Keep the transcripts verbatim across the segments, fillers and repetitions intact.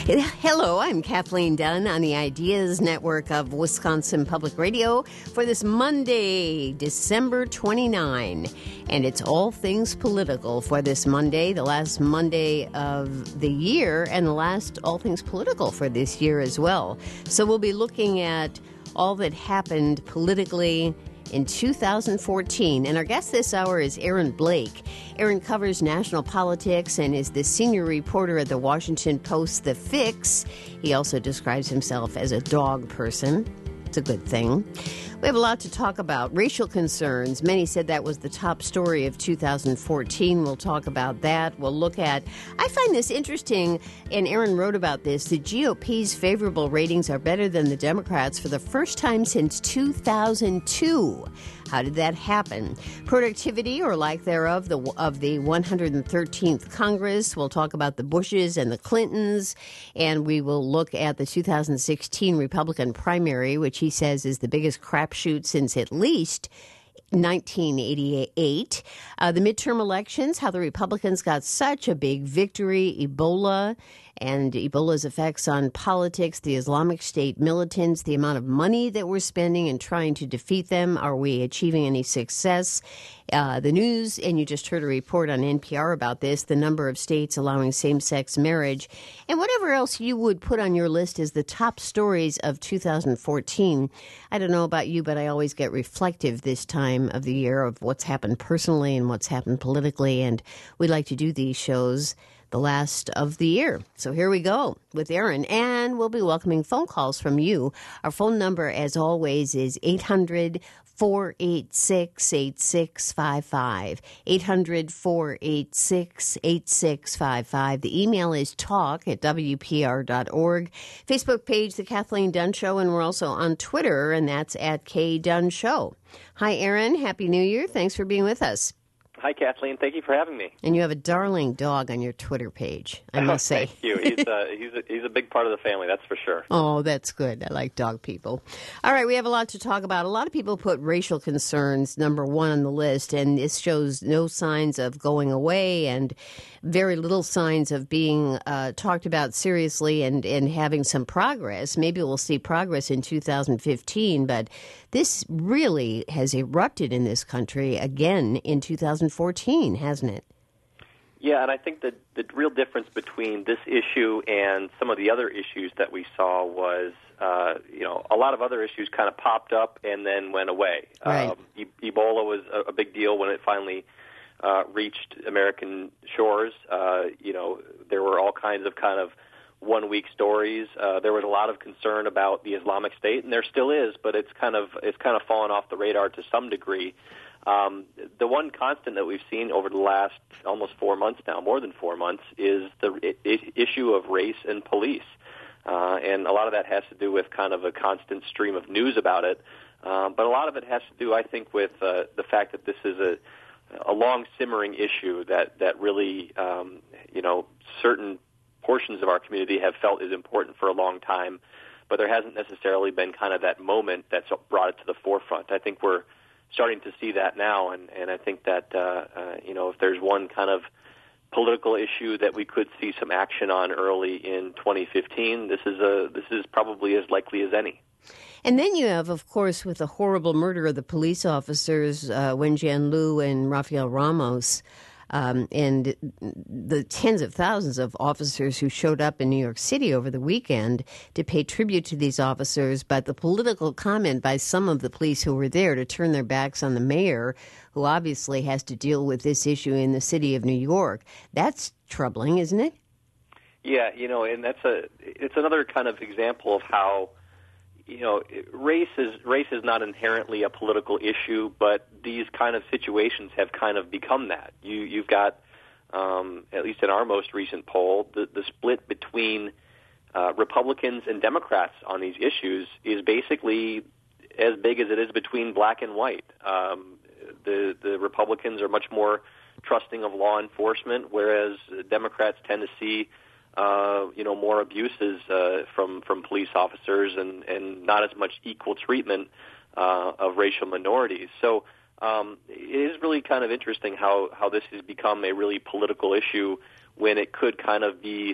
Hello, I'm Kathleen Dunn on the Ideas Network of Wisconsin Public Radio for this Monday, December twenty-ninth. And it's all things political for this Monday, the last Monday of the year, and the last all things political for this year as well. So we'll be looking at all that happened politically in two thousand fourteen. And our guest this hour is Aaron Blake. Aaron covers national politics and is the senior reporter at the Washington Post, The Fix. He also describes himself as a dog person. It's a good thing. We have a lot to talk about. Racial concerns. Many said that was the top story of two thousand fourteen. We'll talk about that. We'll look at, I find this interesting, and Aaron wrote about this, the G O P's favorable ratings are better than the Democrats for the first time since two thousand two. How did that happen? Productivity, or lack thereof, the, of the one hundred thirteenth Congress. We'll talk about the Bushes and the Clintons, and we will look at the two thousand sixteen Republican primary, which he says is the biggest crapshoot since at least nineteen eighty-eight. Uh, the midterm elections, how the Republicans got such a big victory, Ebola and Ebola's effects on politics, the Islamic State militants, the amount of money that we're spending in trying to defeat them. Are we achieving any success? Uh, the news, and you just heard a report on N P R about this, the number of states allowing same-sex marriage, and whatever else you would put on your list as the top stories of two thousand fourteen. I don't know about you, but I always get reflective this time of the year of what's happened personally and what's happened politically, and we like to do these shows the last of the year. So here we go with Aaron, and we'll be welcoming phone calls from you. Our phone number, as always, is eight hundred, four eight six, eight six five five, eight hundred, four eight six, eight six five five. The email is talk at W P R dot org. Facebook page, The Kathleen Dunn Show, and we're also on Twitter, and that's at K Dunn Show. Hi, Aaron. Happy New Year. Thanks for being with us. Hi, Kathleen. Thank you for having me. And you have a darling dog on your Twitter page, I must say. Thank you. He's, uh, he's, a, he's a big part of the family, that's for sure. Oh, that's good. I like dog people. All right, we have a lot to talk about. A lot of people put racial concerns number one on the list, and this shows no signs of going away and very little signs of being uh, talked about seriously and, and having some progress. Maybe we'll see progress in two thousand fifteen, but this really has erupted in this country again in two thousand fourteen, hasn't it? Yeah, and I think that the real difference between this issue and some of the other issues that we saw was, uh, you know, a lot of other issues kind of popped up and then went away. Right. Um, e- Ebola was a, a big deal when it finally uh, reached American shores. Uh, you know, there were all kinds of kind of one-week stories. Uh, there was a lot of concern about the Islamic State, and there still is, but it's kind of it's kind of fallen off the radar to some degree. Um, the one constant that we've seen over the last almost four months now, more than four months, is the I- I- issue of race and police. Uh, and a lot of that has to do with kind of a constant stream of news about it. Um, but a lot of it has to do, I think, with uh, the fact that this is a, a long simmering issue that, that really, um, you know, certain portions of our community have felt is important for a long time, but there hasn't necessarily been kind of that moment that's brought it to the forefront. I think we're starting to see that now, and, and I think that, uh, uh, you know, if there's one kind of political issue that we could see some action on early in twenty fifteen, this is a this is probably as likely as any. And then you have, of course, with the horrible murder of the police officers, uh, Wen Jianlu and Rafael Ramos, Um, and the tens of thousands of officers who showed up in New York City over the weekend to pay tribute to these officers, but the political comment by some of the police who were there to turn their backs on the mayor, who obviously has to deal with this issue in the city of New York, that's troubling, isn't it? Yeah, you know, and that's a it's another kind of example of how, you know, race is race is not inherently a political issue, but these kind of situations have kind of become that. You you've got, um, at least in our most recent poll, the the split between uh, Republicans and Democrats on these issues is basically as big as it is between black and white. Um, the the Republicans are much more trusting of law enforcement, whereas Democrats tend to see Uh, you know, more abuses uh, from from police officers and, and not as much equal treatment uh, of racial minorities. So um, it is really kind of interesting how, how this has become a really political issue when it could kind of be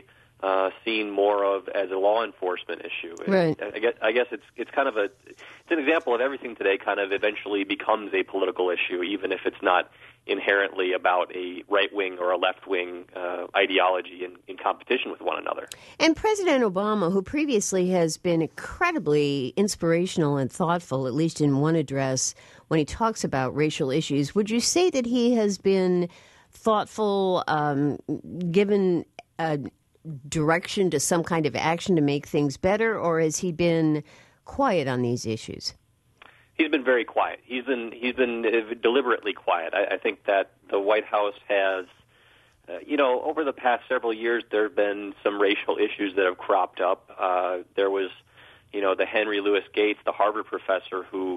uh, seen more of as a law enforcement issue. Right. I guess, I guess it's it's kind of a it's an example of everything today kind of eventually becomes a political issue, even if it's not inherently about a right-wing or a left-wing uh, ideology in, in competition with one another. And President Obama, who previously has been incredibly inspirational and thoughtful, at least in one address, when he talks about racial issues, would you say that he has been thoughtful, um, given a direction to some kind of action to make things better, or has he been quiet on these issues? He's been very quiet. He's been he's been deliberately quiet. I, I think that the White House has, uh, you know, over the past several years, there have been some racial issues that have cropped up. Uh, there was, you know, the Henry Louis Gates, the Harvard professor, who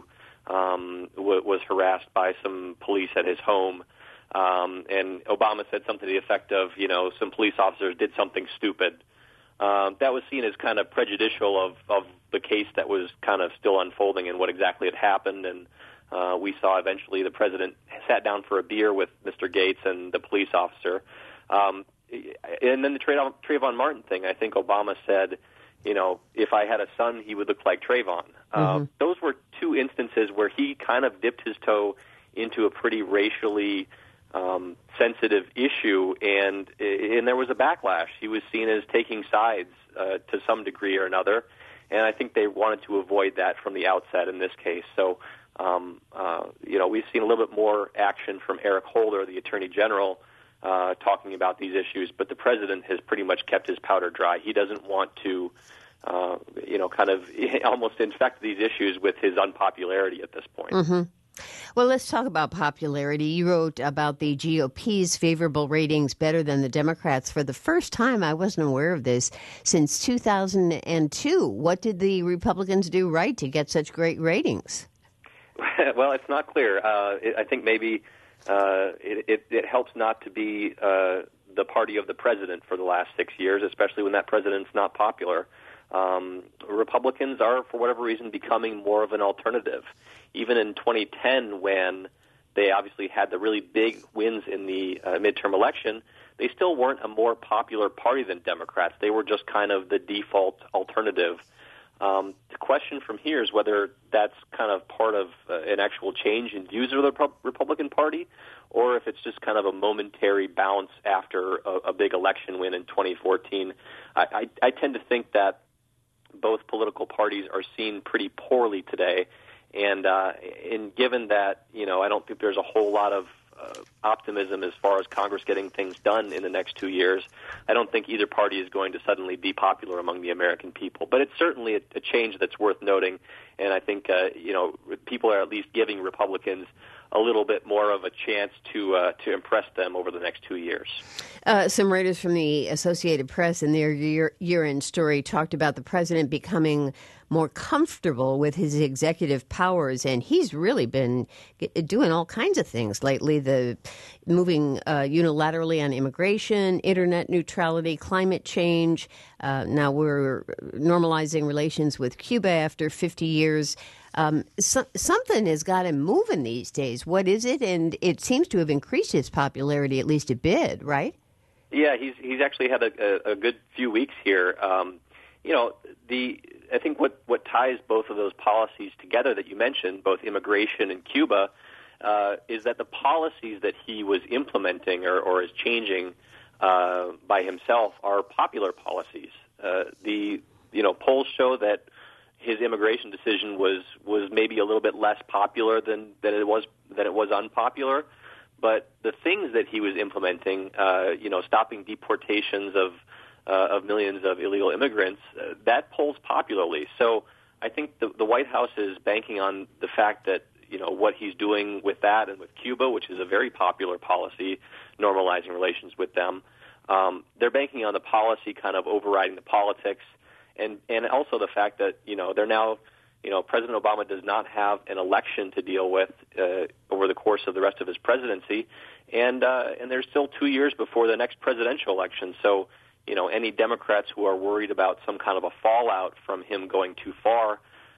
um, w- was harassed by some police at his home. Um, and Obama said something to the effect of, you know, some police officers did something stupid. Um, that was seen as kind of prejudicial of, of the case that was kind of still unfolding and what exactly had happened. And uh, we saw eventually the president sat down for a beer with Mister Gates and the police officer. Um, and then the Tra- Trayvon Martin thing, I think Obama said, you know, if I had a son, he would look like Trayvon. Mm-hmm. Uh, those were two instances where he kind of dipped his toe into a pretty racially Um, sensitive issue, and and there was a backlash. He was seen as taking sides uh, to some degree or another, and I think they wanted to avoid that from the outset in this case. So, um, uh, you know, we've seen a little bit more action from Eric Holder, the Attorney General, uh, talking about these issues, but the President has pretty much kept his powder dry. He doesn't want to, uh, you know, kind of almost infect these issues with his unpopularity at this point. Mm-hmm. Well, let's talk about popularity. You wrote about the G O P's favorable ratings better than the Democrats for the first time. I wasn't aware of this since two thousand two. What did the Republicans do right to get such great ratings? Well, it's not clear. Uh, it, I think maybe uh, it, it, it helps not to be uh, the party of the president for the last six years, especially when that president's not popular. Um, Republicans are, for whatever reason, becoming more of an alternative. Even in twenty ten, when they obviously had the really big wins in the uh, midterm election, they still weren't a more popular party than Democrats. They were just kind of the default alternative. Um, the question from here is whether that's kind of part of uh, an actual change in views of the Rep- Republican Party, or if it's just kind of a momentary bounce after a, a big election win in twenty fourteen. I, I, I tend to think that both political parties are seen pretty poorly today, and uh, and given that, you know, I don't think there's a whole lot of uh, optimism as far as Congress getting things done in the next two years, I don't think either party is going to suddenly be popular among the American people. But it's certainly a, a change that's worth noting, and I think, uh, you know, people are at least giving Republicans a little bit more of a chance to uh, to impress them over the next two years. Uh, some writers from the Associated Press in their year, year-end story talked about the president becoming more comfortable with his executive powers, and he's really been doing all kinds of things lately, the moving uh, unilaterally on immigration, internet neutrality, climate change. Uh, now we're normalizing relations with Cuba after fifty years. Um, so, something has got him moving these days. What is it? And it seems to have increased his popularity at least a bit, right? Yeah, he's he's actually had a, a, a good few weeks here. Um, you know, the I think what, what ties both of those policies together that you mentioned, both immigration and Cuba, uh, is that the policies that he was implementing or, or is changing uh, by himself are popular policies. Uh, the you know polls show that his immigration decision was, was maybe a little bit less popular than, than it was than it was unpopular. But the things that he was implementing, uh, you know, stopping deportations of uh, of millions of illegal immigrants, uh, that polls popularly. So I think the, the White House is banking on the fact that, you know, what he's doing with that and with Cuba, which is a very popular policy, normalizing relations with them. Um, they're banking on the policy kind of overriding the politics, and and also the fact that, you know, they're now, you know, President Obama does not have an election to deal with uh, over the course of the rest of his presidency, and uh, and there's still two years before the next presidential election. So, you know, any Democrats who are worried about some kind of a fallout from him going too far,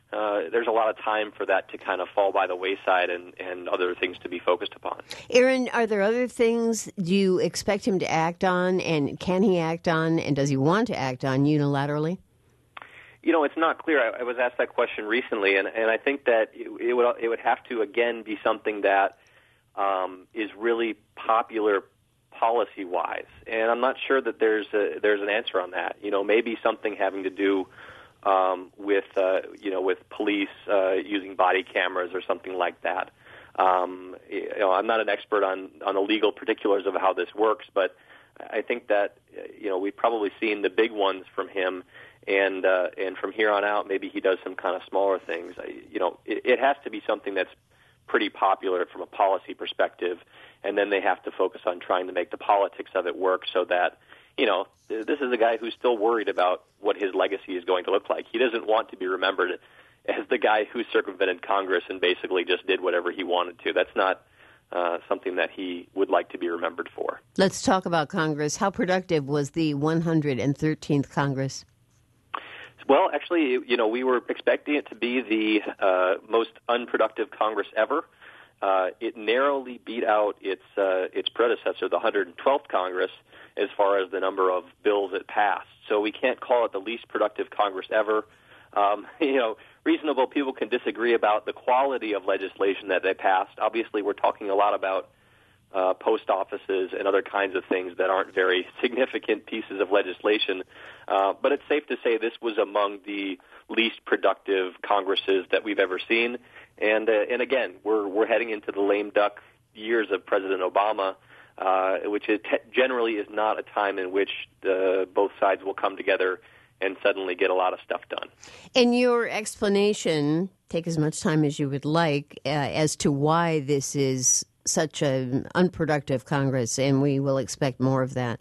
uh, there's a lot of time for that to kind of fall by the wayside and, and other things to be focused upon. Aaron, are there other things do you expect him to act on, and can he act on, and does he want to act on unilaterally? You know, it's not clear. I, I was asked that question recently, and, and I think that it, it would it would have to, again, be something that um, is really popular policy-wise. And I'm not sure that there's a, there's an answer on that. You know, maybe something having to do um, with, uh, you know, with police uh, using body cameras or something like that. Um, you know, I'm not an expert on, on the legal particulars of how this works, but I think that, you know, we've probably seen the big ones from him, and uh, and from here on out, maybe he does some kind of smaller things. I, you know, it, it has to be something that's pretty popular from a policy perspective, and then they have to focus on trying to make the politics of it work so that, you know, this is a guy who's still worried about what his legacy is going to look like. He doesn't want to be remembered as the guy who circumvented Congress and basically just did whatever he wanted to. That's not uh, something that he would like to be remembered for. Let's talk about Congress. How productive was the one hundred thirteenth Congress? Well, actually, you know, we were expecting it to be the uh, most unproductive Congress ever. Uh, it narrowly beat out its uh, its predecessor, the one hundred twelfth Congress, as far as the number of bills it passed. So we can't call it the least productive Congress ever. Um, you know, reasonable people can disagree about the quality of legislation that they passed. Obviously, we're talking a lot about uh, post offices and other kinds of things that aren't very significant pieces of legislation. Uh, but it's safe to say this was among the least productive Congresses that we've ever seen. And uh, and again, we're we're heading into the lame duck years of President Obama, uh, which is te- generally is not a time in which uh, both sides will come together and suddenly get a lot of stuff done. And your explanation, take as much time as you would like, uh, as to why this is such an unproductive Congress, and we will expect more of that.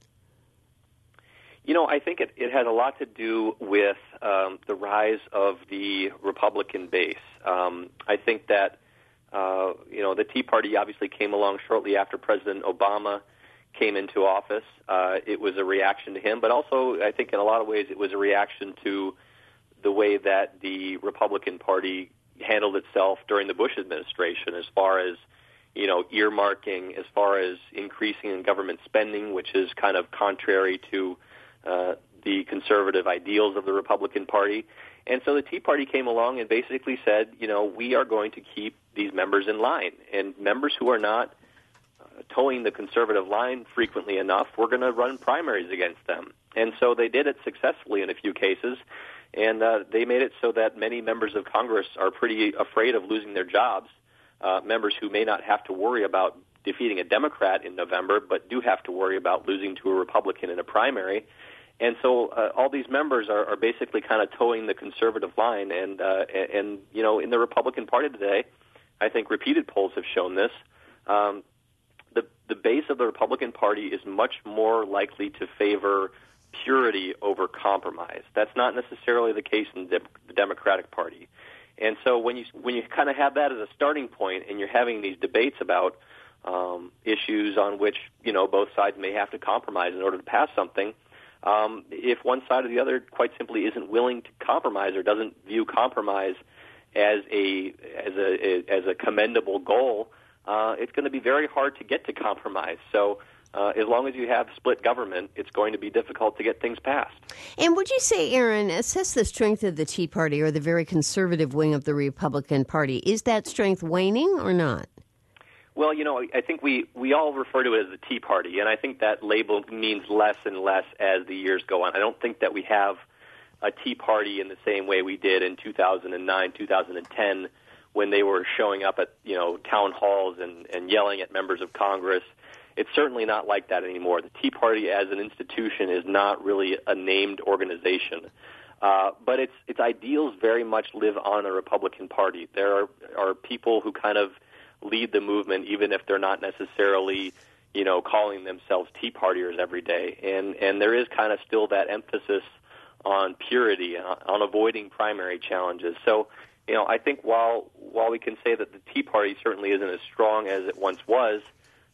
You know, I think it, it has a lot to do with um, the rise of the Republican base. Um, I think that, uh, you know, the Tea Party obviously came along shortly after President Obama came into office. Uh, it was a reaction to him, but also I think in a lot of ways it was a reaction to the way that the Republican Party handled itself during the Bush administration as far as, you know, earmarking, as far as increasing in government spending, which is kind of contrary to uh, the conservative ideals of the Republican Party. And so the Tea Party came along and basically said, you know, we are going to keep these members in line. And members who are not uh, towing the conservative line frequently enough, we're going to run primaries against them. And so they did it successfully in a few cases. And uh, they made it so that many members of Congress are pretty afraid of losing their jobs. Uh, members who may not have to worry about defeating a Democrat in November, but do have to worry about losing to a Republican in a primary. And so uh, all these members are, are basically kind of towing the conservative line. And, uh, and, and, you know, in the Republican Party today, I think repeated polls have shown this, um, the, the base of the Republican Party is much more likely to favor purity over compromise. That's not necessarily the case in the, the Democratic Party. And so when you when you kind of have that as a starting point, and you're having these debates about um, issues on which, you know, both sides may have to compromise in order to pass something, um, if one side or the other quite simply isn't willing to compromise or doesn't view compromise as a as a as a commendable goal, uh, it's going to be very hard to get to compromise. So. Uh, as long as you have split government, it's going to be difficult to get things passed. And would you say, Aaron, assess the strength of the Tea Party or the very conservative wing of the Republican Party? Is that strength waning or not? Well, you know, I think we, we all refer to it as the Tea Party, and I think that label means less and less as the years go on. I don't think that we have a Tea Party in the same way we did in two thousand nine, two thousand ten, when they were showing up at, you know, town halls and, and yelling at members of Congress. It's certainly not like that anymore. The Tea Party as an institution is not really a named organization. Uh, but its its ideals very much live on the Republican Party. There are, are people who kind of lead the movement, even if they're not necessarily, you know, calling themselves Tea Partiers every day. And, and there is kind of still that emphasis on purity, on, on avoiding primary challenges. So, you know, I think while while we can say that the Tea Party certainly isn't as strong as it once was,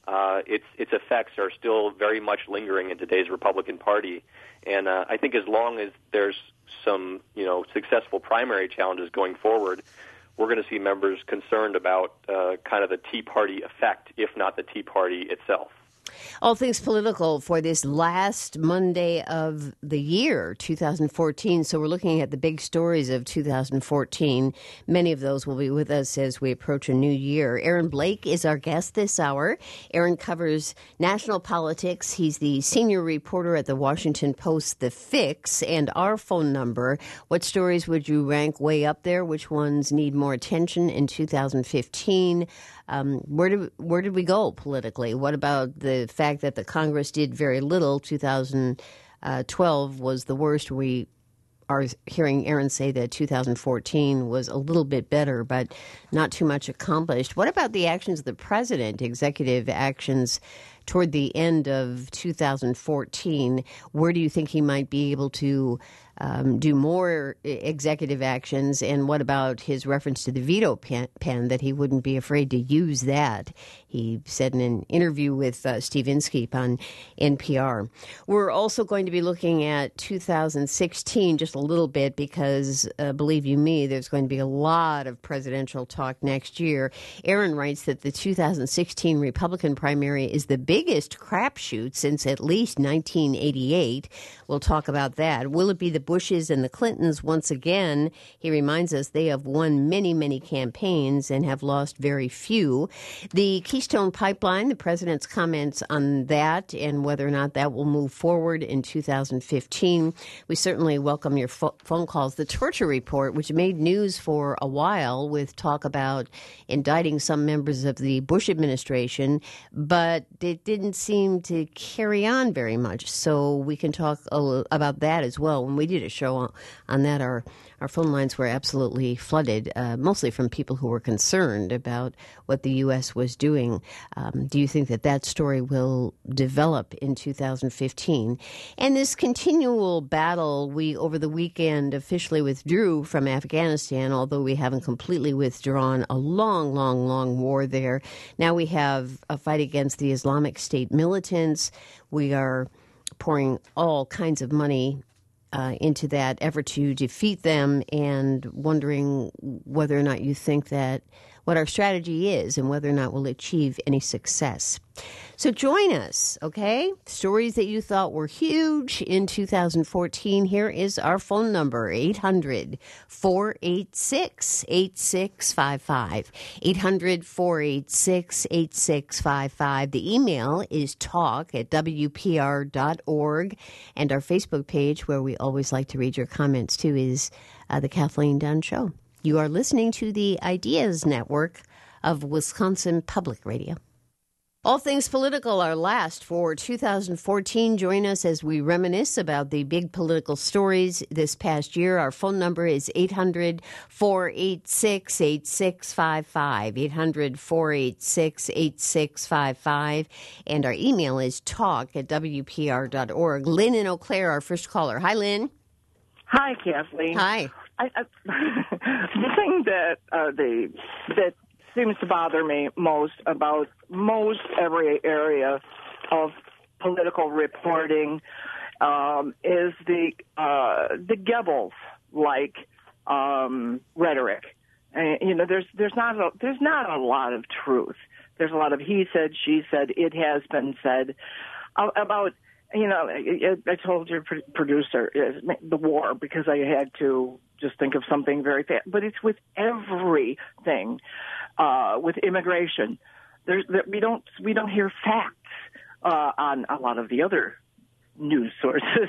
uh, its its effects are still very much lingering in today's Republican Party. And uh, I think as long as there's some, you know, successful primary challenges going forward, we're going to see members concerned about uh, kind of the Tea Party effect, if not the Tea Party itself. All things political for this last Monday of the year, two thousand fourteen. So we're looking at the big stories of two thousand fourteen. Many of those will be with us as we approach a new year. Aaron Blake is our guest this hour. Aaron covers national politics. He's the senior reporter at the Washington Post, The Fix. And our phone number, what stories would you rank way up there? Which ones need more attention in two thousand fifteen? Um, where did where did we go politically? What about the fact that the Congress did very little? two thousand twelve was the worst. We are hearing Aaron say that two thousand fourteen was a little bit better, but not too much accomplished. What about the actions of the president, executive actions toward the end of two thousand fourteen? Where do you think he might be able to um, do more executive actions? And what about his reference to the veto pen, pen, that he wouldn't be afraid to use that? He said in an interview with uh, Steve Inskeep on N P R. We're also going to be looking at two thousand sixteen just a little bit because, uh, believe you me, there's going to be a lot of presidential talk next year. Aaron writes that the two thousand sixteen Republican primary is the biggest crapshoot since at least nineteen eighty-eight. We'll talk about that. Will it be the Bushes and the Clintons once again? He reminds us they have won many, many campaigns and have lost very few. The Keystone Pipeline, the president's comments on that and whether or not that will move forward in two thousand fifteen. We certainly welcome your fo- phone calls. The torture report, which made news for a while with talk about indicting some members of the Bush administration, but it didn't seem to carry on very much. So we can talk a little about that as well. When we did a show on, on that, our, our phone lines were absolutely flooded, uh, mostly from people who were concerned about what the U S was doing. Um, do you think that that story will develop in two thousand fifteen? And this continual battle, we over the weekend officially withdrew from Afghanistan, although we haven't completely withdrawn. A long, long, long war there. Now we have a fight against the Islamic State militants. We are pouring all kinds of money uh, into that effort to defeat them, and wondering whether or not you think that what our strategy is and whether or not we'll achieve any success. So join us, okay? Stories that you thought were huge in two thousand fourteen. Here is our phone number, eight hundred, four eight six, eight six five five. eight hundred, four eight six, eight six five five. The email is talk at W P R dot org. And our Facebook page, where we always like to read your comments too, is uh, The Kathleen Dunn Show. You are listening to the Ideas Network of Wisconsin Public Radio. All things political are last for two thousand fourteen. Join us as we reminisce about the big political stories this past year. Our phone number is eight hundred, four eight six, eight six five five, eight hundred, four eight six, eight six five five. And our email is talk at W P R dot org. Lynn in Eau Claire, our first caller. Hi, Lynn. Hi, Kathleen. Hi. I, I, the thing that uh, the that seems to bother me most about most every area of political reporting um, is the uh, the Goebbels-like um, rhetoric. And, you know, there's there's not a, there's not a lot of truth. There's a lot of he said, she said, it has been said uh, about. You know, I, I told your producer uh, the war because I had to just think of something very fast. But it's with everything, uh, with immigration. There's there, we don't we don't hear facts uh, on a lot of the other news sources.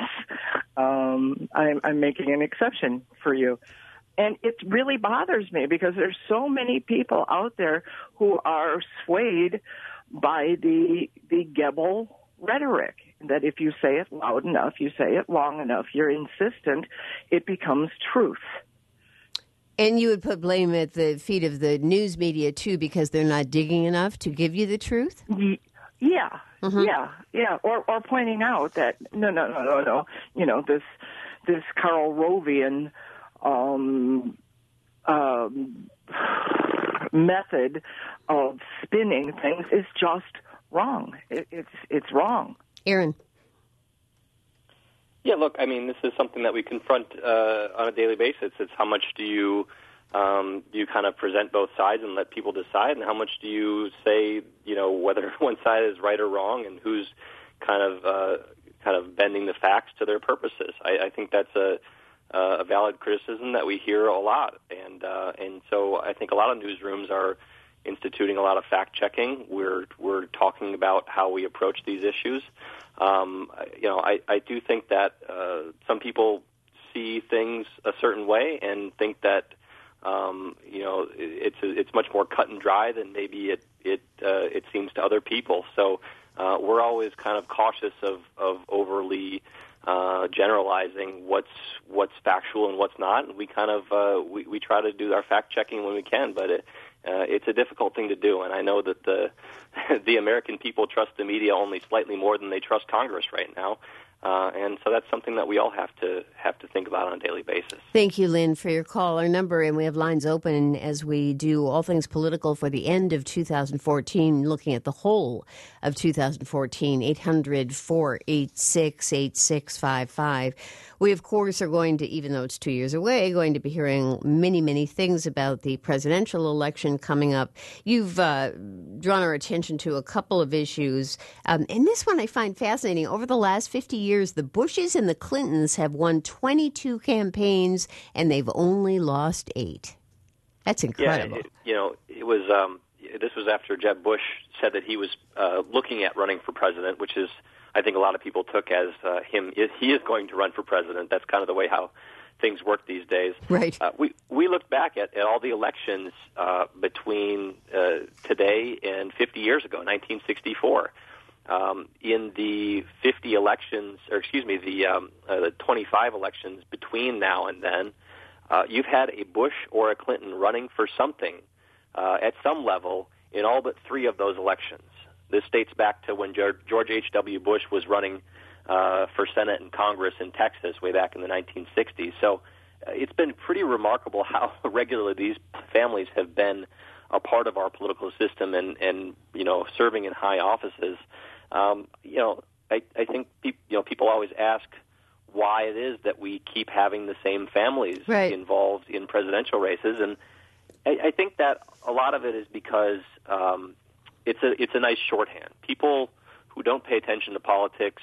um, I'm, I'm making an exception for you, and it really bothers me because there's so many people out there who are swayed by the the Goebbels rhetoric. That if you say it loud enough, you say it long enough, you're insistent, it becomes truth. And you would put blame at the feet of the news media, too, because they're not digging enough to give you the truth? Yeah, mm-hmm. yeah, yeah. Or or pointing out that, no, no, no, no, no, you know, this this Karl Rovian um, um, method of spinning things is just wrong. It, it's it's wrong. Aaron. Yeah, look, I mean, this is something that we confront uh, on a daily basis. It's how much do you um, do you kind of present both sides and let people decide, and how much do you say, you know, whether one side is right or wrong, and who's kind of uh, kind of bending the facts to their purposes. I, I think that's a uh, a valid criticism that we hear a lot, and uh, and so I think a lot of newsrooms are instituting a lot of fact checking. We're we're talking about how we approach these issues. Um, you know, I, I do think that uh, some people see things a certain way and think that um, you know it's it's much more cut and dry than maybe it it uh, it seems to other people. So uh, we're always kind of cautious of of overly uh, generalizing what's what's factual and what's not. And we kind of uh, we we try to do our fact checking when we can, but it. Uh, it's a difficult thing to do, and I know that the the American people trust the media only slightly more than they trust Congress right now, uh, and so that's something that we all have to have to think about on a daily basis. Thank you, Lynn, for your call. Our number, and we have lines open as we do all things political for the end of two thousand fourteen, looking at the whole of two thousand fourteen, eight hundred, four eight six, eight six five five. We, of course, are going to, even though it's two years away, going to be hearing many, many things about the presidential election coming up. You've uh, drawn our attention to a couple of issues, um, and this one I find fascinating. Over the last fifty years, the Bushes and the Clintons have won twenty-two campaigns, and they've only lost eight. That's incredible. Yeah, it, you know, it was. Um, this was after Jeb Bush said that he was uh, looking at running for president, which is, I think, a lot of people took as uh, him. He is going to run for president. That's kind of the way how things work these days. Right. Uh, we we looked back at, at all the elections uh, between uh, today and fifty years ago, nineteen sixty-four. Um, in the fifty elections, or excuse me, the, um, uh, the twenty-five elections between now and then, uh, you've had a Bush or a Clinton running for something uh, at some level in all but three of those elections. This dates back to when George H W. Bush was running uh, for Senate and Congress in Texas way back in the nineteen sixties. So uh, it's been pretty remarkable how regularly these families have been a part of our political system and, and you know, serving in high offices. Um, you know, I, I think pe- you know people always ask why it is that we keep having the same families right. involved in presidential races, and I, I think that a lot of it is because um, it's a it's a nice shorthand. People who don't pay attention to politics,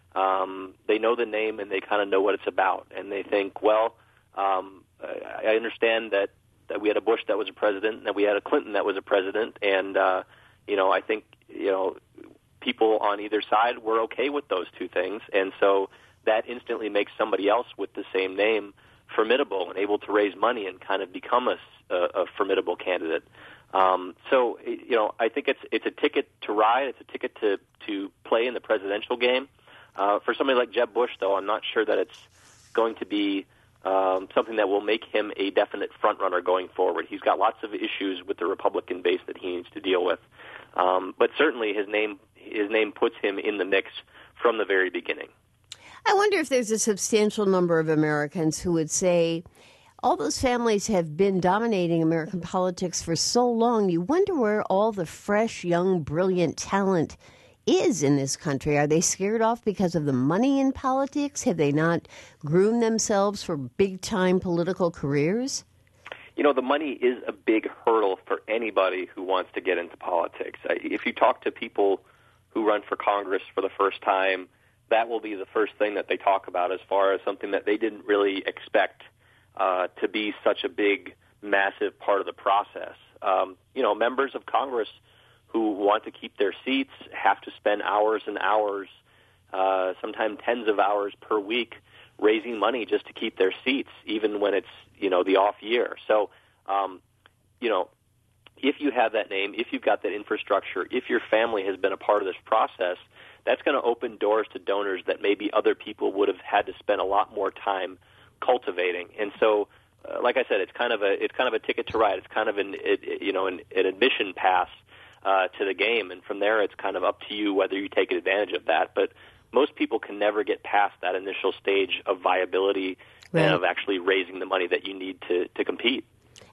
um, they know the name and they kind of know what it's about, and they think, well, um, I understand that, that we had a Bush that was a president, and that we had a Clinton that was a president, and uh, you know, I think you know. people on either side were okay with those two things, and so that instantly makes somebody else with the same name formidable and able to raise money and kind of become a, a, a formidable candidate. Um, so, you know, I think it's it's a ticket to ride. It's a ticket to, to play in the presidential game. Uh, for somebody like Jeb Bush, though, I'm not sure that it's going to be um, something that will make him a definite front-runner going forward. He's got lots of issues with the Republican base that he needs to deal with. Um, but certainly his name his name puts him in the mix from the very beginning. I wonder if there's a substantial number of Americans who would say, all those families have been dominating American politics for so long, you wonder where all the fresh, young, brilliant talent is in this country. Are they scared off because of the money in politics? Have they not groomed themselves for big-time political careers? You know, the money is a big hurdle for anybody who wants to get into politics. If you talk to people who run for Congress for the first time, that will be the first thing that they talk about as far as something that they didn't really expect uh, to be such a big, massive part of the process. Um, you know, members of Congress who want to keep their seats have to spend hours and hours, uh, sometimes tens of hours per week, raising money just to keep their seats, even when it's, you know, the off year. So, um, you know, if you have that name, if you've got that infrastructure, if your family has been a part of this process, that's going to open doors to donors that maybe other people would have had to spend a lot more time cultivating. And so, uh, like I said, it's kind of a it's kind of a ticket to ride. It's kind of an it, you know an, an admission pass uh, to the game, and from there, it's kind of up to you whether you take advantage of that. But most people can never get past that initial stage of viability right. and of actually raising the money that you need to, to compete.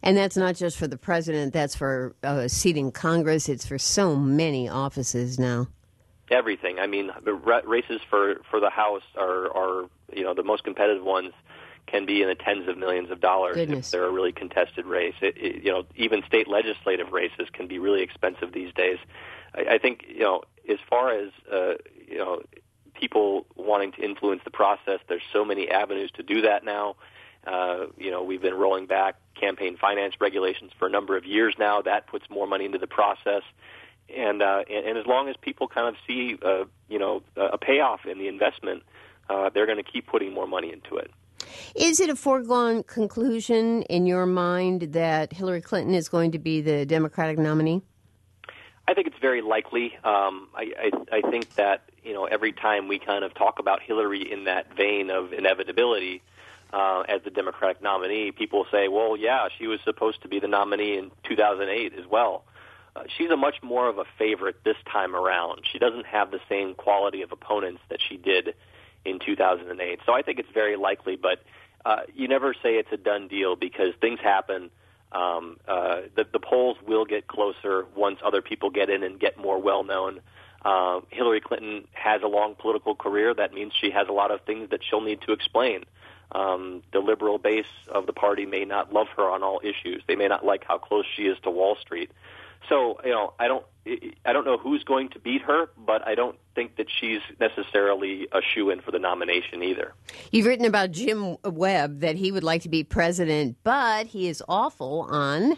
And that's not just for the president. That's for a seat in Congress. It's for so many offices now. Everything. I mean, the races for, for the House are, are, you know, the most competitive ones can be in the tens of millions of dollars. Goodness. If they're a really contested race. It, it, you know, even state legislative races can be really expensive these days. I, I think, you know, as far as, uh, you know, people wanting to influence the process, there's so many avenues to do that now. Uh, you know, we've been rolling back campaign finance regulations for a number of years now. That puts more money into the process. And, uh, and, and as long as people kind of see, uh, you know, a payoff in the investment, uh, they're going to keep putting more money into it. Is it a foregone conclusion in your mind that Hillary Clinton is going to be the Democratic nominee? I think it's very likely. Um, I, I, I think that, you know, every time we kind of talk about Hillary in that vein of inevitability uh, as the Democratic nominee, people say, well, yeah, she was supposed to be the nominee in two thousand eight as well. Uh, she's a much more of a favorite this time around. She doesn't have the same quality of opponents that she did in two thousand eight. So I think it's very likely, but uh, you never say it's a done deal because things happen. Um, uh, the, the polls will get closer once other people get in and get more well-known. Uh, Hillary Clinton has a long political career. That means she has a lot of things that she'll need to explain. Um, the liberal base of the party may not love her on all issues. They may not like how close she is to Wall Street. So, you know, I don't, I don't know who's going to beat her, but I don't think that she's necessarily a shoo-in for the nomination either. You've written about Jim Webb that he would like to be president, but he is awful on.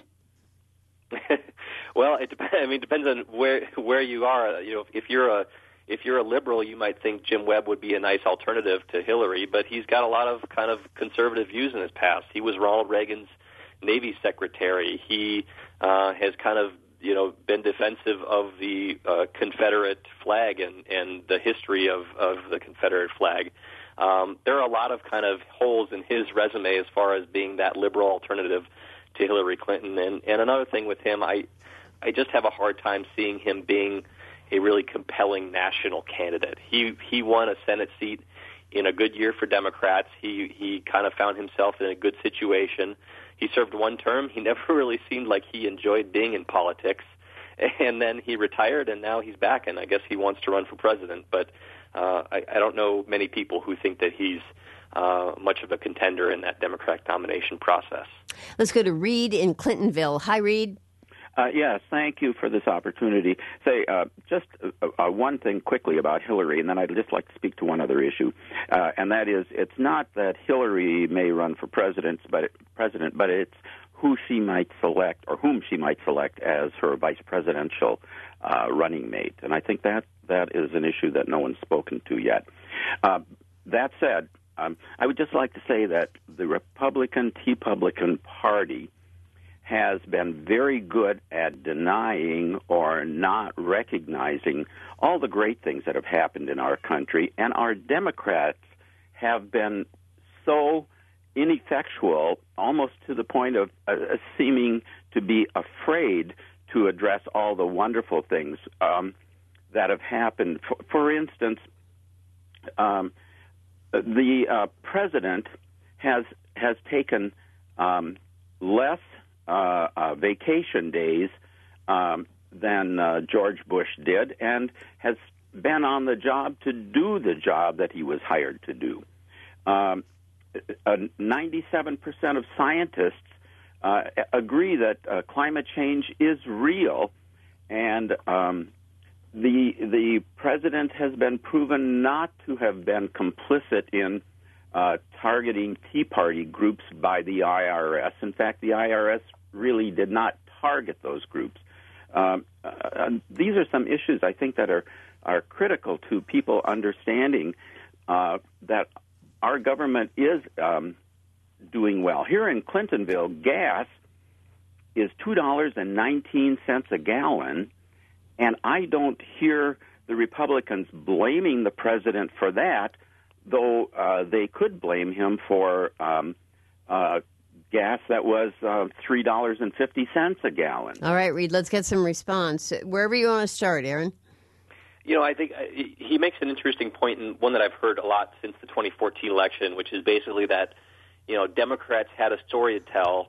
Well, it depends. I mean, it depends on where where you are. You know, if you're a if you're a liberal, you might think Jim Webb would be a nice alternative to Hillary, but he's got a lot of kind of conservative views in his past. He was Ronald Reagan's Navy secretary. He uh, has kind of you know, been defensive of the uh, Confederate flag and, and the history of, of the Confederate flag. Um, there are a lot of kind of holes in his resume as far as being that liberal alternative to Hillary Clinton. And, and another thing with him, I, I just have a hard time seeing him being a really compelling national candidate. He, he won a Senate seat in a good year for Democrats. He, he kind of found himself in a good situation. He served one term. He never really seemed like he enjoyed being in politics. And then he retired, and now he's back, and I guess he wants to run for president. But uh, I, I don't know many people who think that he's uh, much of a contender in that Democratic nomination process. Let's go to Reed in Clintonville. Hi, Reed. Uh, yes, thank you for this opportunity. Say, uh, just uh, uh, one thing quickly about Hillary, and then I'd just like to speak to one other issue, uh, and that is it's not that Hillary may run for president, but it, president, but it's who she might select or whom she might select as her vice presidential uh, running mate. And I think that that is an issue that no one's spoken to yet. Uh, that said, um, I would just like to say that the Republican T-Publican Party has been very good at denying or not recognizing all the great things that have happened in our country, and our Democrats have been so ineffectual, almost to the point of uh, seeming to be afraid to address all the wonderful things um, that have happened. For, for instance, um, the uh, president has has taken um, less Uh, uh, vacation days um, than uh, George Bush did, and has been on the job to do the job that he was hired to do. Um, uh, ninety-seven percent of scientists uh, agree that uh, climate change is real, and um, the the president has been proven not to have been complicit in Uh, targeting Tea Party groups by the I R S. In fact, the I R S really did not target those groups. Um, uh, these are some issues I think that are, are critical to people understanding uh, that our government is um, doing well. Here in Clintonville, gas is two dollars and nineteen cents a gallon, and I don't hear the Republicans blaming the president for that, though uh, they could blame him for um, uh, gas that was uh, three dollars and fifty cents a gallon. All right, Reed, let's get some response. Wherever you want to start, Aaron. You know, I think he makes an interesting point, and one that I've heard a lot since the twenty fourteen election, which is basically that, you know, Democrats had a story to tell,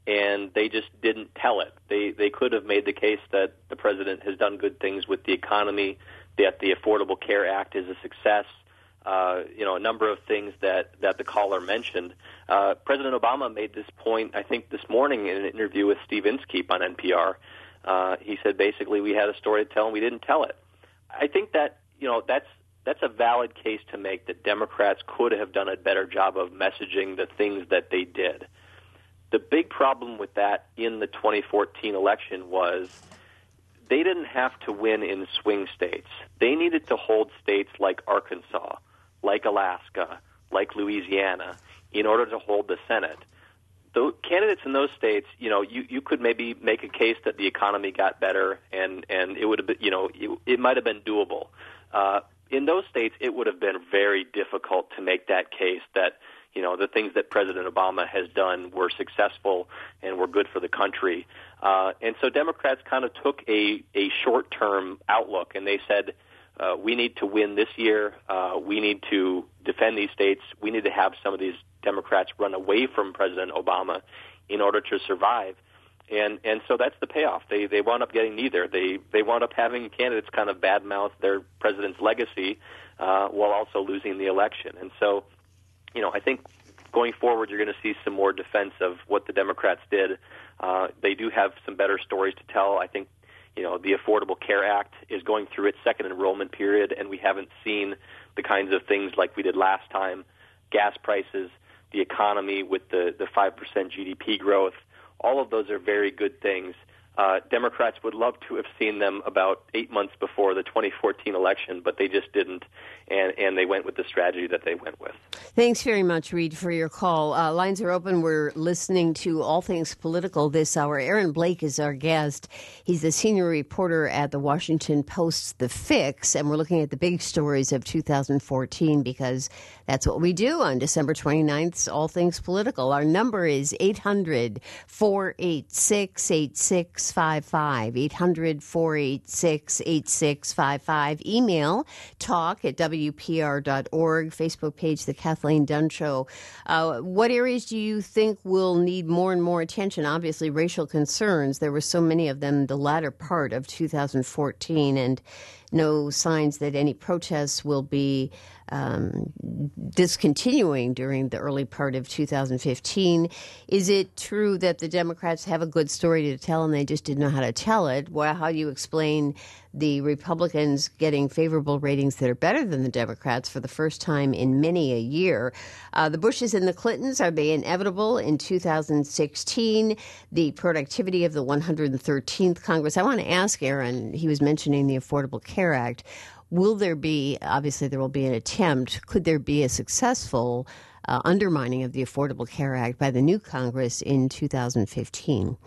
and they just didn't tell it. They they could have made the case that the president has done good things with the economy, that the Affordable Care Act is a success, uh, you know, a number of things that, that the caller mentioned. Uh, President Obama made this point, I think, this morning in an interview with Steve Inskeep on N P R. Uh, he said, basically, we had a story to tell and we didn't tell it. I think that, you know, that's that's a valid case to make, that Democrats could have done a better job of messaging the things that they did. The big problem with that in the twenty fourteen election was they didn't have to win in swing states. They needed to hold states like Arkansas, like Alaska, like Louisiana, in order to hold the Senate. The candidates in those states, you know, you, you could maybe make a case that the economy got better, and, and it would have been, you know, it, it might have been doable. Uh, in those states, it would have been very difficult to make that case that, you know, the things that President Obama has done were successful and were good for the country. Uh, and so Democrats kind of took a, a short-term outlook, and they said, uh, we need to win this year. Uh, we need to defend these states. We need to have some of these Democrats run away from President Obama in order to survive. And and so that's the payoff. They they wound up getting neither. They they wound up having candidates kind of badmouth their president's legacy uh, while also losing the election. And so, you know, I think going forward you're going to see some more defense of what the Democrats did. Uh, they do have some better stories to tell. I think, you know, the Affordable Care Act is going through its second enrollment period, and we haven't seen the kinds of things like we did last time. Gas prices, the economy with the, the five percent G D P growth, all of those are very good things. Uh, Democrats would love to have seen them about eight months before the twenty fourteen election, but they just didn't, and, and they went with the strategy that they went with. Thanks very much, Reed, for your call. Uh, lines are open. We're listening to All Things Political this hour. Aaron Blake is our guest. He's the senior reporter at the Washington Post's The Fix, and we're looking at the big stories of two thousand fourteen because that's what we do on December twenty-ninth, All Things Political. Our number is eight hundred, four eight six, eight six five five, eight hundred, four eight six, eight six five five. Email talk at W P R dot org. Facebook page, The Kathleen Dunn Show. Uh, what areas do you think will need more and more attention? Obviously, racial concerns. There were so many of them the latter part of two thousand fourteen, and no signs that any protests will be um, discontinuing during the early part of two thousand fifteen. Is it true that the Democrats have a good story to tell and they just didn't know how to tell it? Well, how do you explain the Republicans getting favorable ratings that are better than the Democrats for the first time in many a year? Uh, the Bushes and the Clintons, are they inevitable in two thousand sixteen? The productivity of the one hundred thirteenth Congress. I want to ask Aaron, he was mentioning the Affordable Care Act. Will there be, obviously there will be an attempt, could there be a successful uh, undermining of the Affordable Care Act by the new Congress in two thousand fifteen?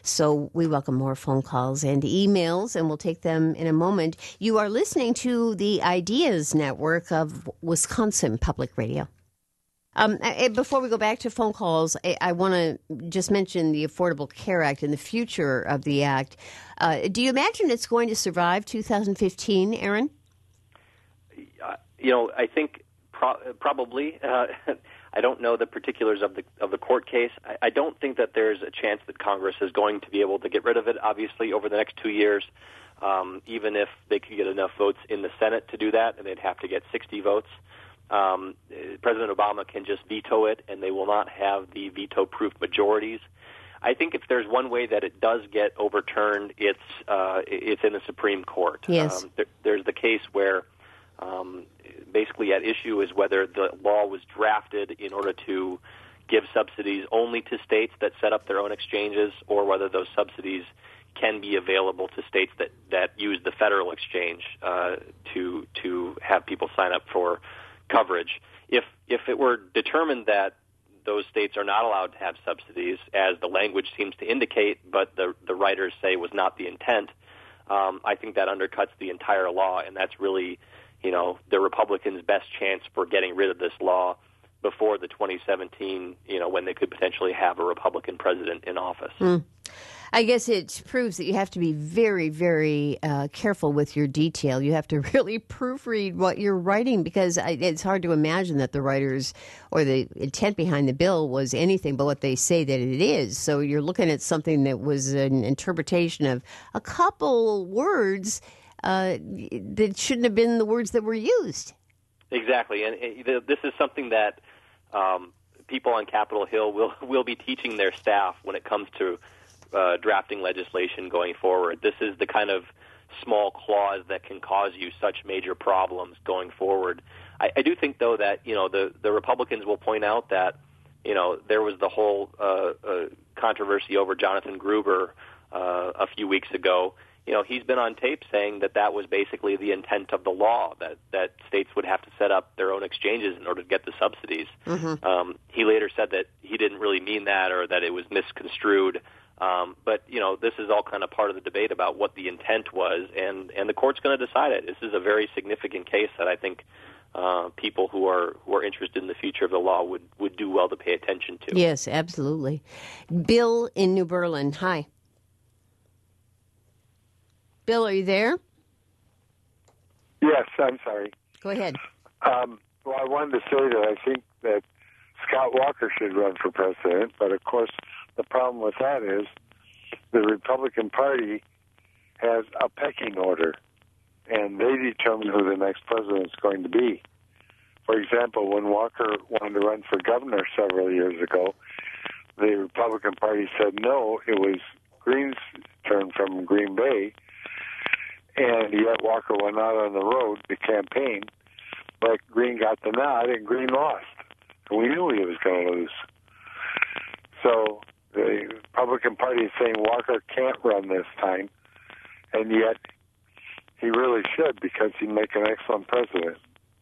So we welcome more phone calls and emails, and we'll take them in a moment. You are listening to the Ideas Network of Wisconsin Public Radio. Um, before we go back to phone calls, I, I want to just mention the Affordable Care Act and the future of the act. Uh, do you imagine it's going to survive two thousand fifteen, Aaron? Uh, you know, I think pro- probably. Uh, I don't know the particulars of the of the court case. I, I don't think that there's a chance that Congress is going to be able to get rid of it, obviously, over the next two years. Um, even if they could get enough votes in the Senate to do that, and they'd have to get sixty votes. Um, President Obama can just veto it, and they will not have the veto-proof majorities. I think if there's one way that it does get overturned, it's uh, it's in the Supreme Court. Yes. Um, there, there's the case where um, basically at issue is whether the law was drafted in order to give subsidies only to states that set up their own exchanges, or whether those subsidies can be available to states that, that use the federal exchange uh, to to have people sign up for coverage. If if it were determined that those states are not allowed to have subsidies, as the language seems to indicate, but the the writers say was not the intent, um, I think that undercuts the entire law, and that's really, you know, the Republicans' best chance for getting rid of this law before the twenty seventeen, you know, when they could potentially have a Republican president in office. Mm. I guess it proves that you have to be very, very uh, careful with your detail. You have to really proofread what you're writing, because I, it's hard to imagine that the writers or the intent behind the bill was anything but what they say that it is. So you're looking at something that was an interpretation of a couple words uh, that shouldn't have been the words that were used. Exactly, and uh, this is something that um, people on Capitol Hill will will be teaching their staff when it comes to uh, drafting legislation going forward. This is the kind of small clause that can cause you such major problems going forward. I, I do think, though, that you know the the Republicans will point out that you know there was the whole uh, uh, controversy over Jonathan Gruber uh, a few weeks ago. You know, he's been on tape saying that that was basically the intent of the law, that, that states would have to set up their own exchanges in order to get the subsidies. Mm-hmm. Um, he later said that he didn't really mean that, or that it was misconstrued. Um, but, you know, this is all kind of part of the debate about what the intent was, and, and the court's going to decide it. This is a very significant case that I think uh, people who are who are interested in the future of the law would, would do well to pay attention to. Yes, absolutely. Bill in New Berlin, hi. Bill, are you there? Yes, I'm sorry. Go ahead. Um, well, I wanted to say that I think that Scott Walker should run for president, but of course the problem with that is the Republican Party has a pecking order, and they determine who the next president is going to be. For example, when Walker wanted to run for governor several years ago, the Republican Party said no. It was Green's turn from Green Bay. And yet Walker went out on the road to campaign, but Green got the nod, and Green lost. And we knew he was going to lose. So the Republican Party is saying Walker can't run this time, and yet he really should, because he'd make an excellent president.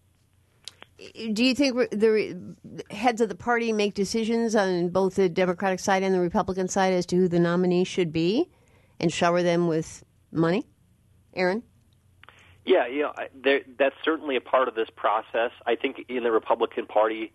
Do you think the heads of the party make decisions on both the Democratic side and the Republican side as to who the nominee should be, and shower them with money? Aaron? Yeah, you know, there, that's certainly a part of this process. I think in the Republican Party,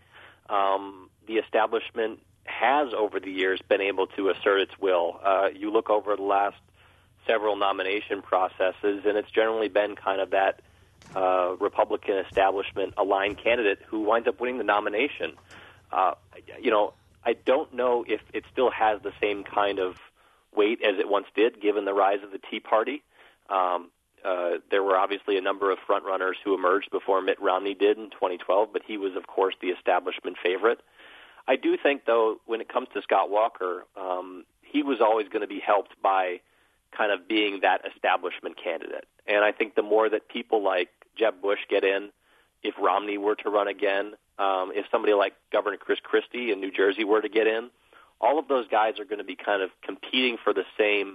um, the establishment has over the years been able to assert its will. Uh, you look over the last several nomination processes, and it's generally been kind of that uh, Republican establishment aligned candidate who winds up winning the nomination. Uh, you know, I don't know if it still has the same kind of weight as it once did, given the rise of the Tea Party. Um, uh, there were obviously a number of frontrunners who emerged before Mitt Romney did in twenty twelve, but he was, of course, the establishment favorite. I do think, though, when it comes to Scott Walker, um, he was always going to be helped by kind of being that establishment candidate. And I think the more that people like Jeb Bush get in, if Romney were to run again, um, if somebody like Governor Chris Christie in New Jersey were to get in, all of those guys are going to be kind of competing for the same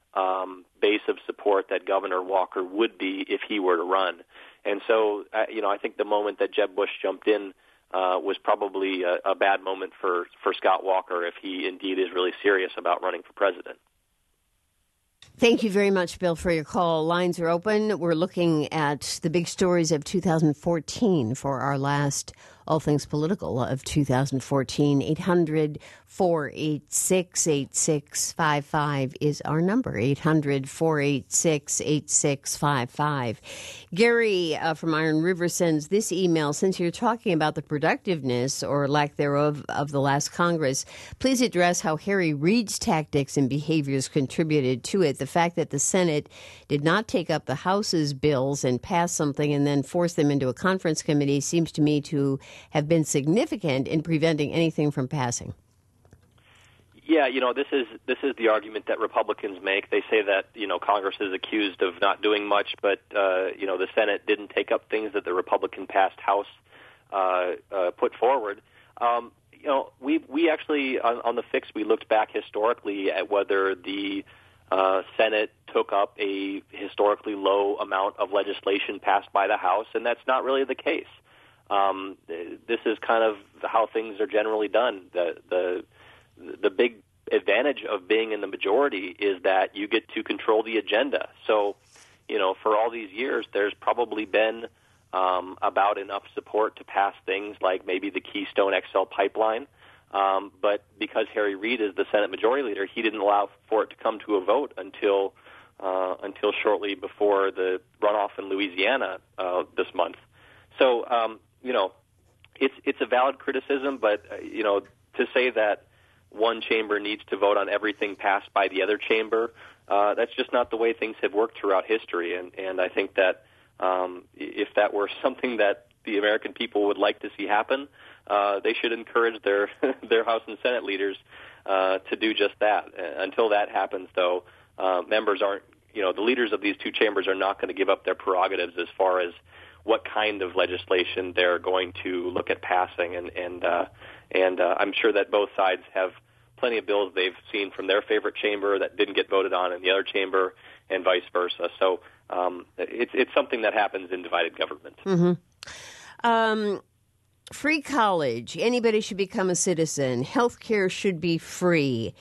Um, base of support that Governor Walker would be if he were to run. And so, uh, you know, I think the moment that Jeb Bush jumped in uh, was probably a, a bad moment for, for Scott Walker if he indeed is really serious about running for president. Thank you very much, Bill, for your call. Lines are open. We're looking at the big stories of two thousand fourteen for our last All Things Political of two thousand fourteen. eight hundred, four eight six, eight six five five is our number, eight hundred, four eight six, eight six five five. Gary uh, from Iron River sends this email. Since you're talking about the productiveness or lack thereof of the last Congress, please address how Harry Reid's tactics and behaviors contributed to it. The fact that the Senate did not take up the House's bills and pass something and then force them into a conference committee seems to me to have been significant in preventing anything from passing. Yeah, you know, this is this is the argument that Republicans make. They say that, you know, Congress is accused of not doing much, but, uh, you know, the Senate didn't take up things that the Republican passed House uh, uh, put forward. Um, you know, we we actually, on, on the fix, we looked back historically at whether the uh, Senate took up a historically low amount of legislation passed by the House, and that's not really the case. Um, this is kind of how things are generally done. The the the big advantage of being in the majority is that you get to control the agenda. So, you know, for all these years, there's probably been um, about enough support to pass things like maybe the Keystone X L pipeline. Um, but because Harry Reid is the Senate Majority Leader, he didn't allow for it to come to a vote until uh, until shortly before the runoff in Louisiana uh, this month. So, um, you know, it's it's a valid criticism, but uh, you know, to say that one chamber needs to vote on everything passed by the other chamber, uh, that's just not the way things have worked throughout history. And and I think that um, if that were something that the American people would like to see happen, uh, they should encourage their their House and Senate leaders uh, to do just that. Uh, until that happens, though, uh, members aren't, you know, the leaders of these two chambers are not going to give up their prerogatives as far as what kind of legislation they're going to look at passing. And and uh, and uh, I'm sure that both sides have plenty of bills they've seen from their favorite chamber that didn't get voted on in the other chamber, and vice versa. So um, it's it's something that happens in divided government. Mm-hmm. Um, free college. Anybody should become a citizen. Health care should be free.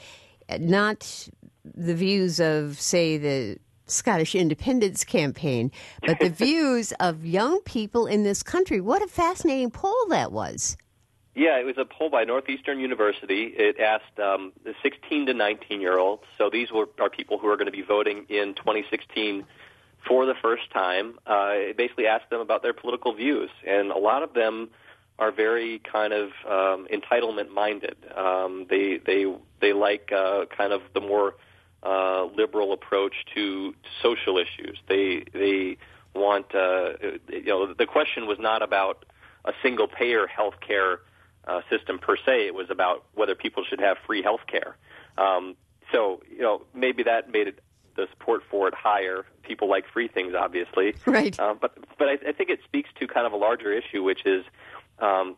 Not the views of, say, the Scottish Independence Campaign, but the views of young people in this country. What a fascinating poll that was. Yeah, it was a poll by Northeastern University. It asked um, the sixteen to nineteen-year-olds. So these were, are people who are going to be voting in twenty sixteen for the first time. Uh, it basically asked them about their political views, and a lot of them are very kind of um, entitlement-minded. Um, they they they like uh, kind of the more uh, liberal approach to social issues. They they want uh, you know the question was not about a single-payer health care uh, system per se. It was about whether people should have free health care. Um, so you know maybe that made it, the support for it higher. People like free things, obviously. Right. Uh, but but I, I think it speaks to kind of a larger issue, which is um,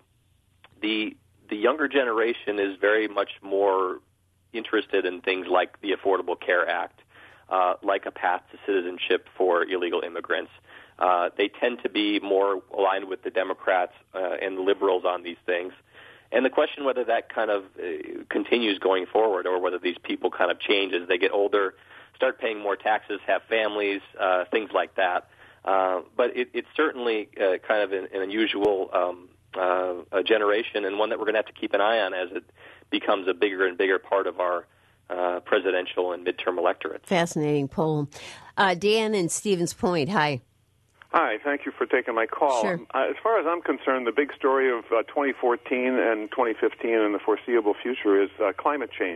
the the younger generation is very much more interested in things like the Affordable Care Act, uh, like a path to citizenship for illegal immigrants. Uh, they tend to be more aligned with the Democrats uh, and the liberals on these things. And the question whether that kind of uh, continues going forward, or whether these people kind of change as they get older, start paying more taxes, have families, uh, things like that. Uh, but it, it's certainly uh, kind of an, an unusual um, uh, a generation, and one that we're going to have to keep an eye on as it becomes a bigger and bigger part of our uh, presidential and midterm electorate. Fascinating poll. Uh, Dan in Stevens Point, hi. Hi, thank you for taking my call. Sure. Uh, as far as I'm concerned, the big story of uh, twenty fourteen and twenty fifteen and the foreseeable future is uh, climate change.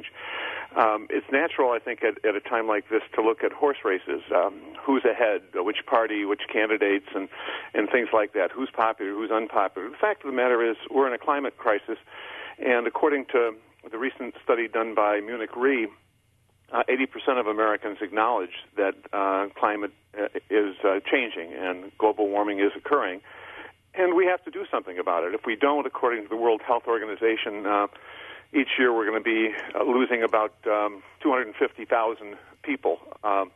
Um, it's natural, I think, at, at a time like this to look at horse races. Um, who's ahead, uh, which party, which candidates, and, and things like that. Who's popular, who's unpopular. The fact of the matter is we're in a climate crisis, and according to the recent study done by Munich Re, Uh, eighty percent of Americans acknowledge that uh, climate uh, is uh, changing and global warming is occurring, and we have to do something about it. If we don't, according to the World Health Organization, uh, each year we're going to be uh, losing about um, two hundred fifty thousand people um,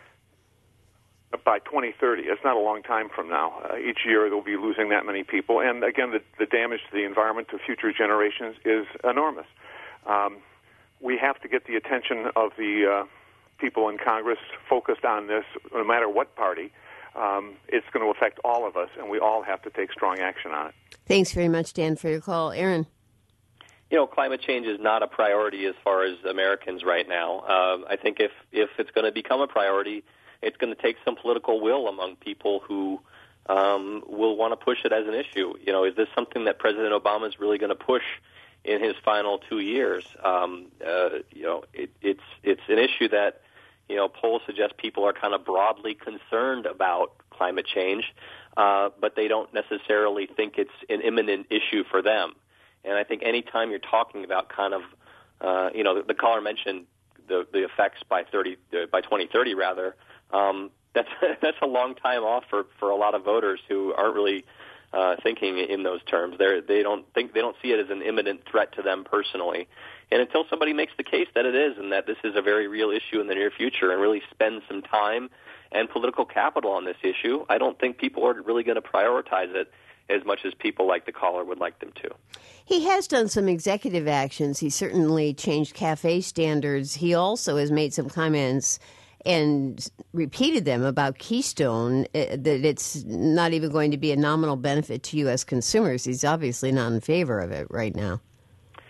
by twenty thirty. It's not a long time from now. Uh, each year they'll be losing that many people, and again, the, the damage to the environment, to future generations, is enormous. Um, We have to get the attention of the uh, people in Congress focused on this, no matter what party. Um, it's going to affect all of us, and we all have to take strong action on it. Thanks very much, Dan, for your call. Aaron? You know, climate change is not a priority as far as Americans right now. Um, I think if, if it's going to become a priority, it's going to take some political will among people who um, will want to push it as an issue. You know, is this something that President Obama is really going to push in his final two years? Um, uh, you know, it, it's it's an issue that, you know, polls suggest people are kind of broadly concerned about climate change, uh, but they don't necessarily think it's an imminent issue for them. And I think any time you're talking about kind of, uh, you know, the, the caller mentioned the the effects by thirty uh, by twenty thirty rather. Um, that's that's a long time off for for a lot of voters who aren't really Uh, thinking in those terms. They they don't think they don't see it as an imminent threat to them personally. And until somebody makes the case that it is, and that this is a very real issue in the near future, and really spend some time and political capital on this issue, I don't think people are really going to prioritize it as much as people like the caller would like them to. He has done some executive actions. He certainly changed cafe standards. He also has made some comments and repeated them about Keystone, uh, that it's not even going to be a nominal benefit to U S consumers. He's obviously not in favor of it right now.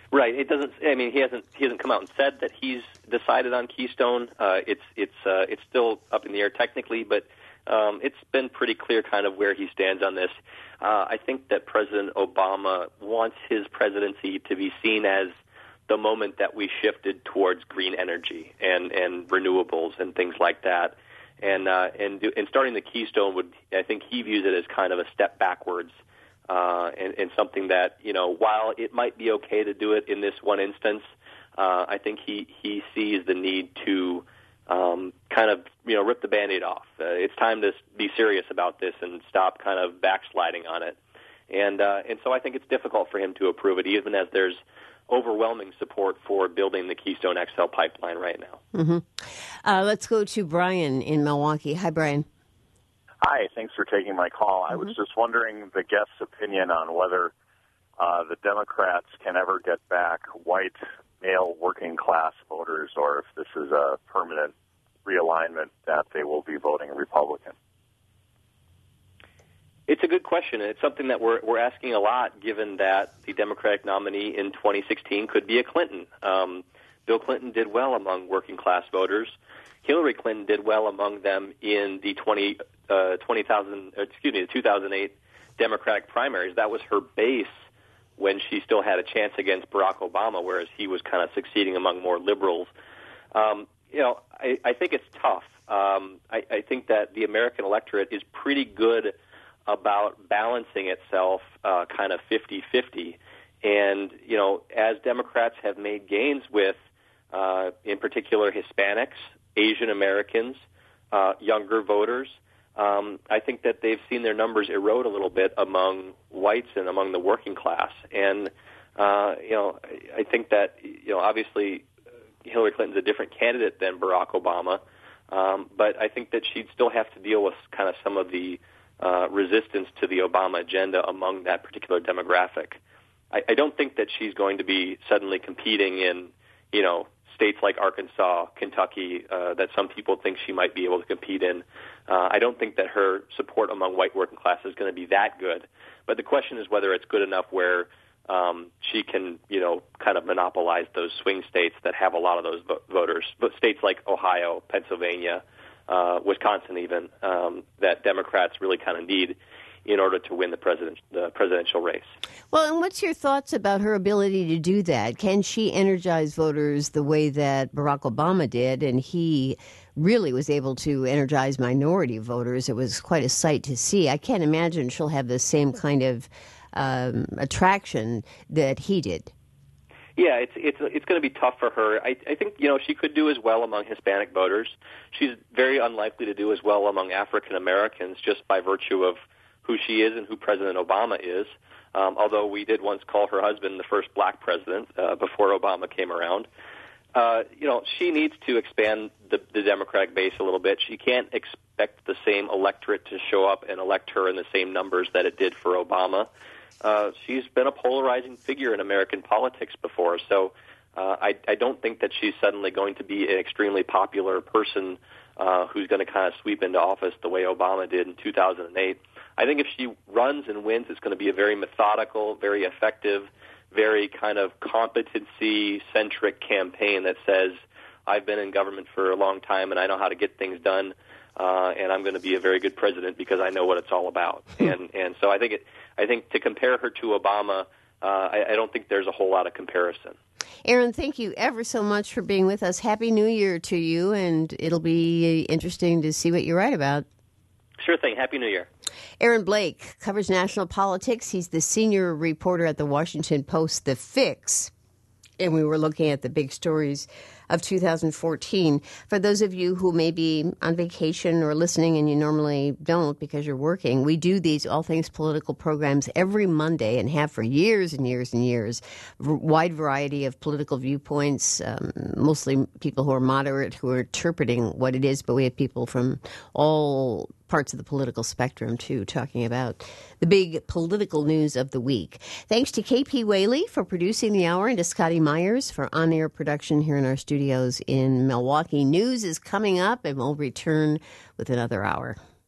Right. It doesn't. I mean, he hasn't. He hasn't come out and said that he's decided on Keystone. Uh, it's it's uh, it's still up in the air technically, but um, it's been pretty clear kind of where he stands on this. Uh, I think that President Obama wants his presidency to be seen as the moment that we shifted towards green energy and, and renewables and things like that. And uh, and do, and starting the Keystone would, I think he views it as kind of a step backwards. Uh, and, and something that, you know, while it might be okay to do it in this one instance, uh, I think he, he sees the need to um, kind of, you know, rip the Band-Aid off. Uh, it's time to be serious about this and stop kind of backsliding on it. And uh, and so I think it's difficult for him to approve it, even as there's overwhelming support for building the Keystone X L pipeline right now. Mm-hmm. Uh, let's go to Brian in Milwaukee. Hi, Brian. Hi, thanks for taking my call. I mm-hmm. was just wondering the guest's opinion on whether uh, the Democrats can ever get back white male working class voters, or if this is a permanent realignment that they will be voting Republican. It's a good question, and it's something that we're we're asking a lot, given that the Democratic nominee in twenty sixteen could be a Clinton. Um, Bill Clinton did well among working class voters. Hillary Clinton did well among them in the twenty, uh, twenty thousand, excuse me, the two thousand eight Democratic primaries. That was her base when she still had a chance against Barack Obama, whereas he was kind of succeeding among more liberals. Um, you know, I, I think it's tough. Um, I, I think that the American electorate is pretty good about balancing itself uh, kind of fifty-fifty. And, you know, as Democrats have made gains with, uh, in particular, Hispanics, Asian Americans, uh, younger voters, um, I think that they've seen their numbers erode a little bit among whites and among the working class. And, uh, you know, I think that, you know, obviously Hillary Clinton's a different candidate than Barack Obama, um, but I think that she'd still have to deal with kind of some of the uh, resistance to the Obama agenda among that particular demographic. I, I don't think that she's going to be suddenly competing in, you know, states like Arkansas, Kentucky, uh, that some people think she might be able to compete in. Uh, I don't think that her support among white working class is going to be that good. But the question is whether it's good enough where um, she can, you know, kind of monopolize those swing states that have a lot of those vo- voters. But states like Ohio, Pennsylvania, uh, Wisconsin even, um, that Democrats really kind of need in order to win the president, the presidential race. Well, and what's your thoughts about her ability to do that? Can she energize voters the way that Barack Obama did? And he really was able to energize minority voters. It was quite a sight to see. I can't imagine she'll have the same kind of um, attraction that he did. Yeah, it's it's it's going to be tough for her. I, I think, you know, she could do as well among Hispanic voters. She's very unlikely to do as well among African Americans just by virtue of who she is and who President Obama is, um, although we did once call her husband the first black president uh, before Obama came around. Uh, you know, she needs to expand the, the Democratic base a little bit. She can't expect the same electorate to show up and elect her in the same numbers that it did for Obama. Uh, she's been a polarizing figure in American politics before, so uh, I, I don't think that she's suddenly going to be an extremely popular person uh, who's going to kind of sweep into office the way Obama did in two thousand eight. I think if she runs and wins, it's going to be a very methodical, very effective, very kind of competency-centric campaign that says, I've been in government for a long time and I know how to get things done, uh, and I'm going to be a very good president because I know what it's all about. and and so I think it, I think to compare her to Obama, uh, I, I don't think there's a whole lot of comparison. Aaron, thank you ever so much for being with us. Happy New Year to you, and it'll be interesting to see what you write about. Sure thing. Happy New Year. Aaron Blake covers national politics. He's the senior reporter at the Washington Post, The Fix. And we were looking at the big stories of two thousand fourteen. For those of you who may be on vacation or listening and you normally don't because you're working, we do these All Things Political programs every Monday and have for years and years and years. A wide variety of political viewpoints, um, mostly people who are moderate, who are interpreting what it is, but we have people from all parts of the political spectrum, too, talking about the big political news of the week. Thanks to K P Whaley for producing the hour and to Scotty Myers for on-air production here in our studios in Milwaukee. News is coming up, and we'll return with another hour.